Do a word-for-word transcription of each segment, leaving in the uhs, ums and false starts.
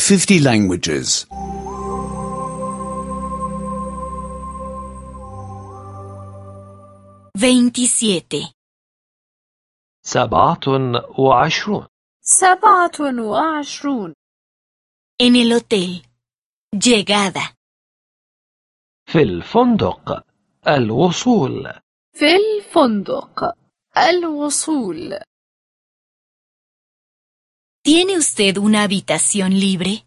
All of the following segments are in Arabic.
fifty languages. veintisiete. سبعة وعشرون. سبعة وعشرون. En el hotel. Llegada. في الفندق. الوصول. في الفندق. الوصول. ¿Tiene usted una habitación libre?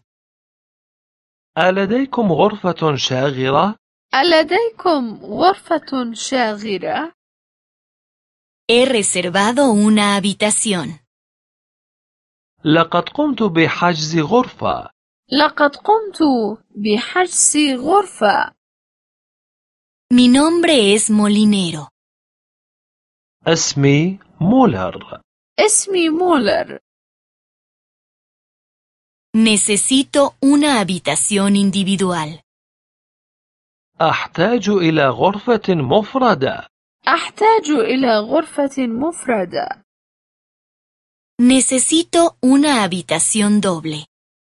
ألديكم غرفة شاغرة؟ ألديكم غرفة شاغرة؟ He reservado una habitación. لقد قمت بحجز غرفة. لقد قمت بحجز غرفة. Mi nombre es Molinero. اسمي مولر. اسمي مولر. Necesito una habitación individual. أحتاج إلى غرفة مفردة. أحتاج إلى غرفة مفردة. Necesito una habitación doble.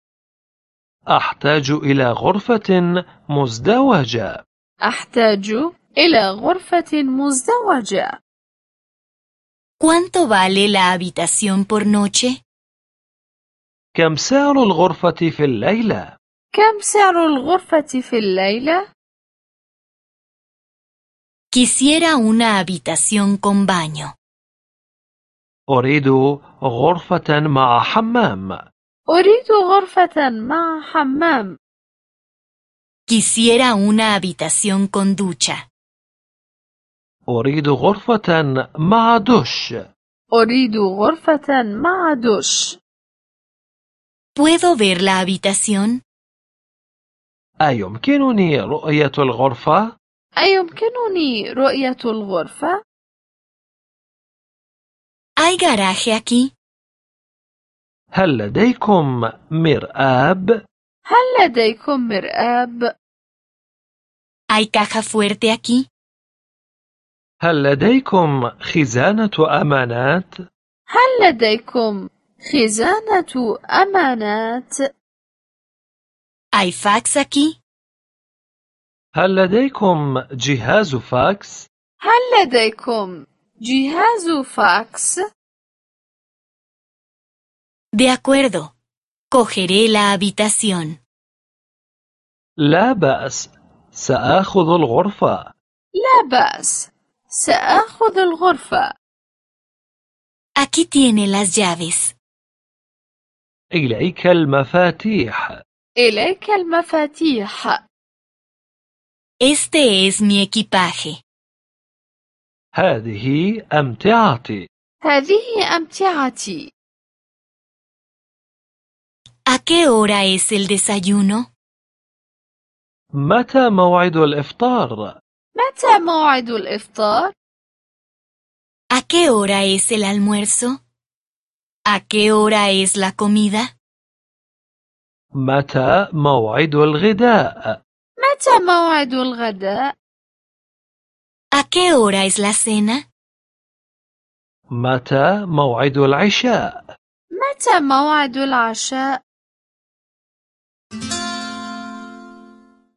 أحتاج إلى غرفة مزدوجة. أحتاج إلى غرفة مزدوجة. ¿Cuánto vale la habitación por noche? كم سعر الغرفة في الليلة؟ كم سعر الغرفة في الليلة؟ Quisiera una habitación con baño. أريد غرفة مع حمام. أريد غرفة مع حمام. Quisiera una habitación con ducha. أريد غرفة مع دش. أريد غرفة مع دش. ¿Puedo ver la habitación? أيمكنني رؤية الغرفة؟ أيمكنني رؤية الغرفة؟ ¿Hay garaje aquí? هل لديكم مرآب؟ هل لديكم مرآب؟ ¿Hay caja fuerte aquí? هل لديكم خزانة أمانات؟ هل لديكم خزانة أمانات؟ ¿Hay fax aquí? هل لديكم جهاز فاكس؟ هل لديكم جهاز فاكس؟ De acuerdo. Cogeré la habitación. لا بأس، سآخذ الغرفة. لا بأس، سآخذ الغرفة. Aquí tiene las llaves. إليك المفاتيح. إليك المفاتيح. Este es mi equipaje. هذه أمتعتي. هذه أمتعتي. ¿A qué hora es el desayuno? متى موعد الإفطار؟ متى موعد الإفطار؟ ¿A qué hora es el almuerzo? ¿A qué hora es la comida? متى موعد الغداء؟ متى موعد الغداء؟ ¿A qué hora es la cena? متى موعد العشاء؟ متى موعد العشاء؟